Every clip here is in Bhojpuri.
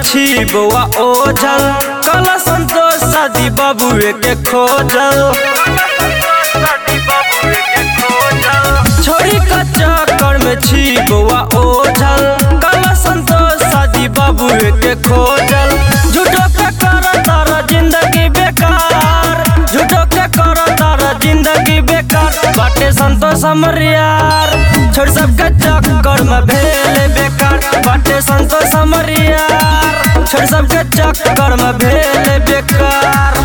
छिबुआ ओझल कल संतोष शादी बाबुए के खोजल। छोड़ी का चक्कर में छिबुआ ओझल कल संतोष शादी बाबुए के खोजल। झूठो के कर तारा जिंदगी बेकार, झूठो के कर तारा जिंदगी बेकार। बाटे संतोष हमर यार छोड़ सबके चक्कर में भेले बेकार। बाटे संतोष हमर यार छोड़ सबके चक्कर में भेले बेकार।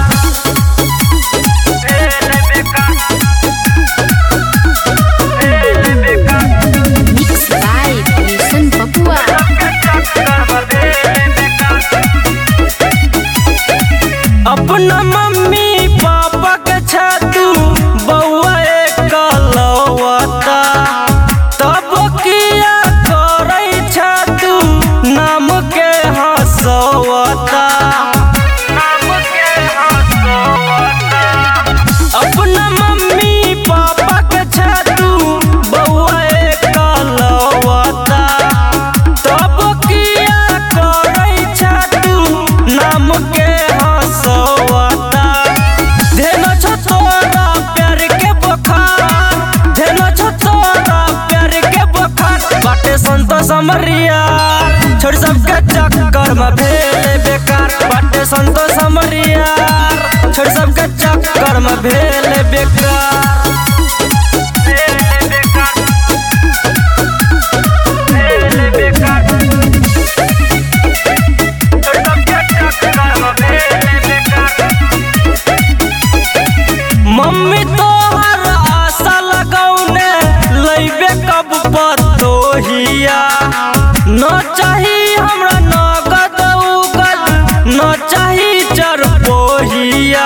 अपना मम्मी पापा के छतू बउआ एकलौता तब किया करे छतू नाम के हंसवता। अपना मम्मी पापा के छतू बउआ एकलौता तब किया करे छतू नाम के हंसवता। धेनो छो तोरा प्यार के बुखार, धेनो छो तोरा प्यार के बुखार। बाटे संतोष हमर यार छोड़ सबके चक्कर में भेले बेकार। बाटे संतोष हमर यार छोड़ सबके चक्कर में भेले बेकार। मम्मी तोहर आशा लगौने लैबे कब पतोहिया। न चाही हमरा नगद उगद न चाही चरपोहिया।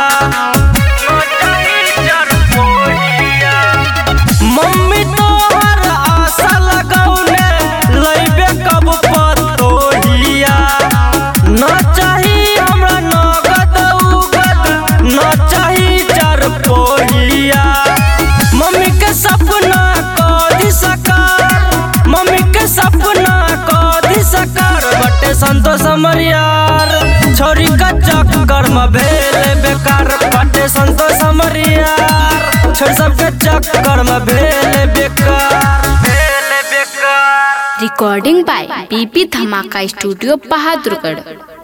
मम्मी तोहर आशा लगौने लैबे कब पतोहिया। न चाही हमरा नगद उगद न चाही चरपोहिया। मम्मी के सपना कदी सकार, मम्मी के सपना कदी सकार। बटे संतोष हमर यार छोरी का चक्कर में भेले बेकार। बटे संतोष हमर यार छोड़ सबके चक्कर में भेले बेकार, भेले बेकार। रिकॉर्डिंग बाय पीपी धमाका स्टूडियो बहादुरगढ़।